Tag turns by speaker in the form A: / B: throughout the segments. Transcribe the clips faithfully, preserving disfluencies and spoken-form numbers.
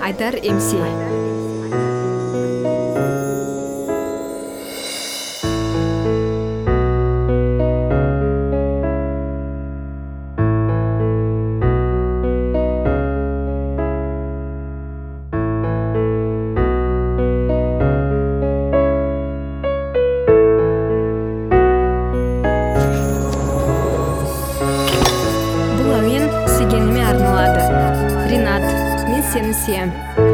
A: Айдар эм си. Бұл әуен сүйгеніме арналады. Ринат, мен сені сүйем.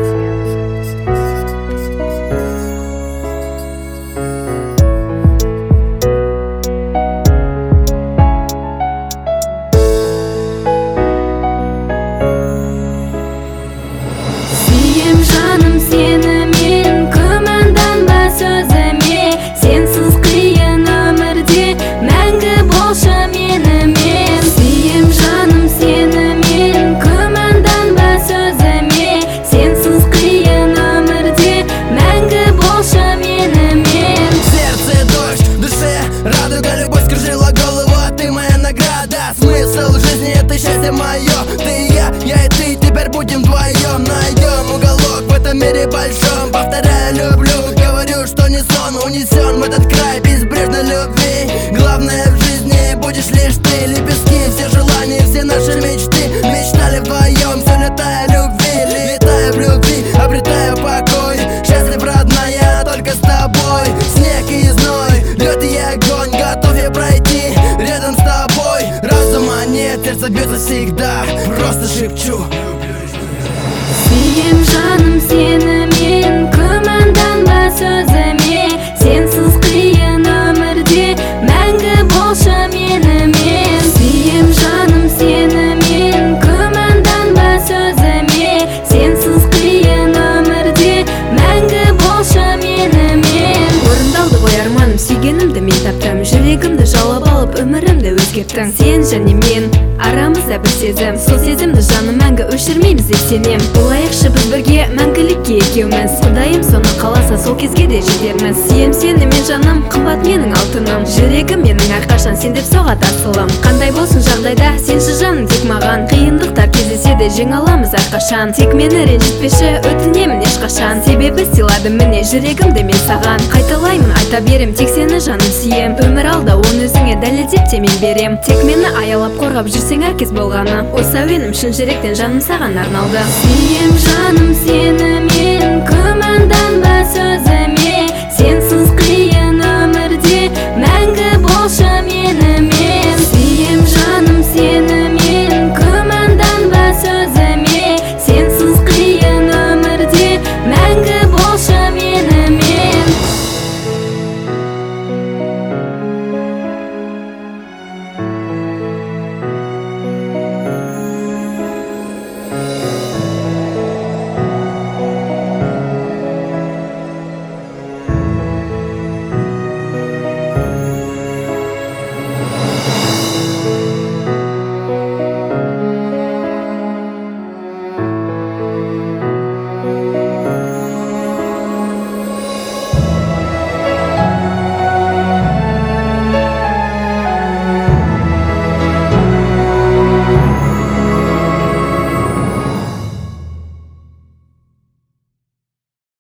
B: Сүйем жаным сені мен, күмәнданба сөзіме, сенсіз қиын өмірде мәңгі болшы менімен. Сүйем жаным сені мен, күмәнданба сөзіме, сенсіз қиын өмірде мәңгі болшы менімен.
C: Сердце дождь, в душе радуга, любовь скружила голову, а ты моя награда. Смысл жизни — это счастье мое. Ты и я, я и ты, теперь будем вдвоем. Найдем уголок в этом мире большом. Повторяю, люблю, говорю, что не сон. Унесен в этот край безбрежной любви. Главное в жизни будешь лишь ты. Лепестки, все желания, все наши мечты. Мечтали вдвоем, все летая любви. Летая в любви, обретая покой. Счастлив, родная, только с тобой. Снег и зной, лед и огонь. Готов я пройти рядом с тобой. Разума нет, сердце бьется всегда. Просто шепчу.
B: Сүйем жаным сені мен, күмәнданба сөзіме, сенсіз қиын өмірде мәңгі болшы менімен. Сүйем жаным сені мен, күмәнданба сөзіме, сенсіз қиын өмірде мәңгі болшы менімен.
A: Орындалды ғой арманым, сүйгенімді мен таптым. Жүрегімді жаулап алып, өмірімді өзгерттің. Сен және мен, арамызда бір сезім. Сол сезімді жаным мәңгі өшірмейміз деп сенем. Болайықшы біз бірге мәңгілікке екеуміз. Құдайым соны қаласа сол кезге де жетерміз. Сүйем сені мен жаным, қымбат менің алтыным. Жүрегім менің әрқашан сен деп соғады асылым. Қандай болсын жағдайда сенші жаным тек маған. Қиындықтар кездесе де жеңе аламыз әрқашан. Тек мені ренжітпеші, өтінемін ешқашан. Себебі сыйладым міне жүрегімді мен саған. Қайталаймын айта берем, тек сені жаным сүйем. Өмір алда оны өзіңе дәлелдеп те мен берем. Тек мені аялап қорғап жүрсең әркез болғаны. Осы әуенім шын жүректен жаным саған арналды.
B: Сүйем жаным сені мен, күмәнданба сөзіме, сенсіз қиын өмірде мәңгі болшы менімен.